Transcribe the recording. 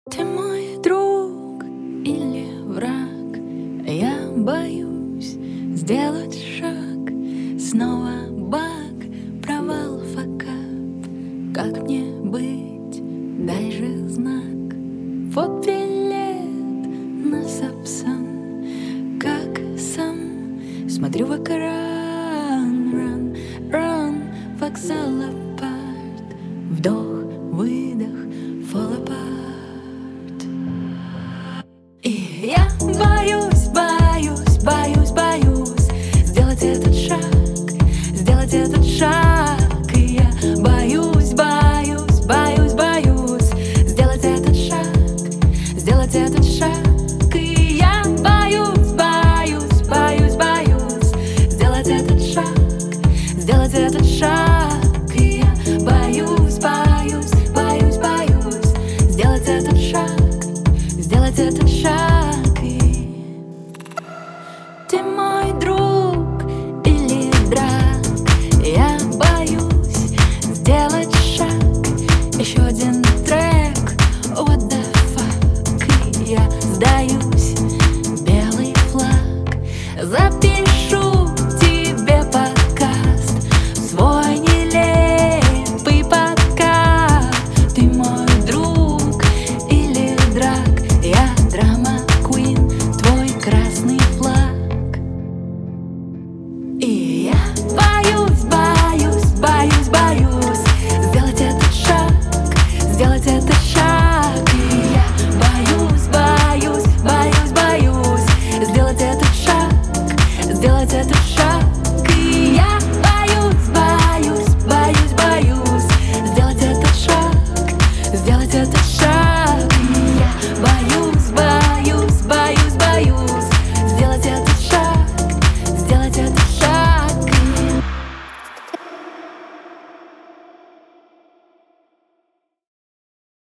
Ты мой друг или враг? Я боюсь сделать шаг. Снова баг, провал, факап. Как мне быть? Дай же знак. Вот билет на Сапсан. Как сам смотрю в экран. Run, run, вокзал апарт. Вдох, выдох, fall apart. И я боюсь, боюсь, боюсь, боюсь сделать этот шаг, сделать этот шаг. И я боюсь, боюсь, боюсь, боюсь сделать этот шаг, сделать этот шаг. И я боюсь, боюсь, боюсь, боюсь сделать этот шаг, сделать этот шаг. И я боюсь, боюсь, боюсь, боюсь сделать этот шаг, сделать этот шаг. И ты мой друг или враг? Я боюсь сделать шаг. Еще один трек, what the fuck. И я сдаюсь, белый флаг.